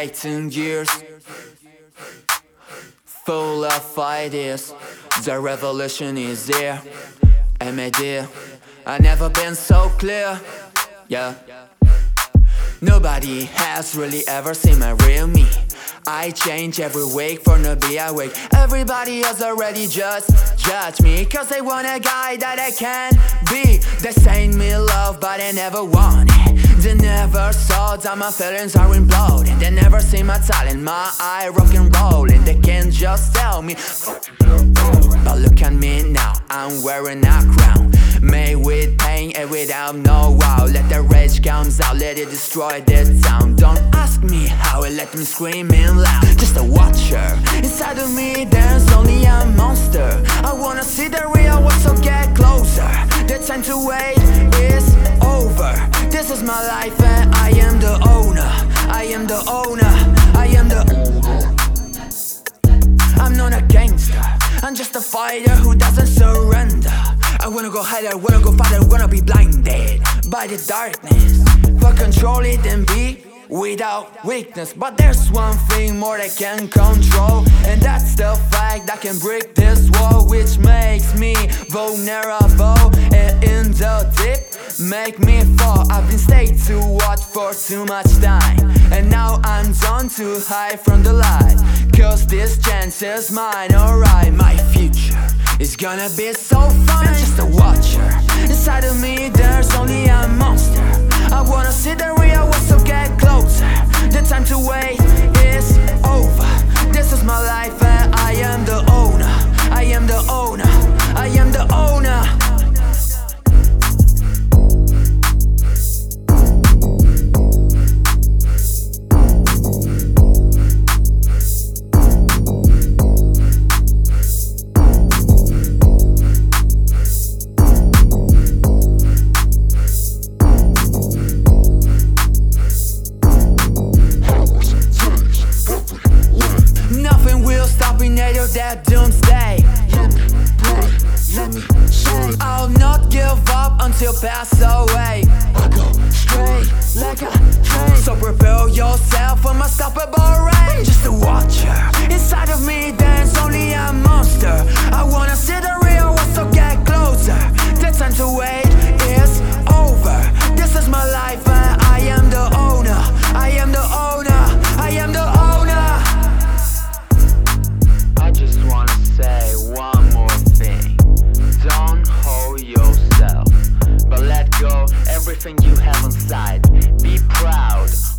18 years, full of ideas. The revolution is there, and my dear, I've never been so clear. Yeah. Nobody has really ever seen my real me. I change every week for no be awake. Everybody has already just judged me, cause they want a guy that I can be. They say me love but they never want it. They never saw that my feelings are imploding. They never see my talent, my eye rock and rolling. They can just tell me, but look at me now, I'm wearing a crown, made with pain and without know-how. Let the rage comes out, let it destroy the town. Don't ask me how, let me screaming loud. Just a watcher, inside of me there's only a monster. I wanna see the real world, so get closer. The time to wait is over. This is my life and I am the owner. I am the owner, I am the owner. I'm not a gangster, I'm just a fighter who doesn't surrender. I wanna go higher, wanna go farther, wanna be blinded by the darkness, but control it and be without weakness. But there's one thing more I can control, and that's the fact that I can break this wall, which makes me vulnerable. And in the deep, make me fall. I've been stayed to watch for too much time, and now I'm done to hide from the light, cause this chance is mine, alright. My future is gonna be so fun. I'm just a watcher, inside of me there's only a monster. I wanna see the real world, so get closer. The time to wait is over. This is my life and I am the owner. I am the owner, I am the owner. That doomsday. Let me say, I'll not give up until pass away. I go straight like a train, so prepare yourself for my unstoppable rain. Just a watcher, inside of me there's only a monster. I wanna see the real world, so get closer. The time to wait is over. This is my life and I am the owner. I am the owner, I am the owner. I just wanna say one more thing. Don't hold yourself, but let go everything you have inside. Be proud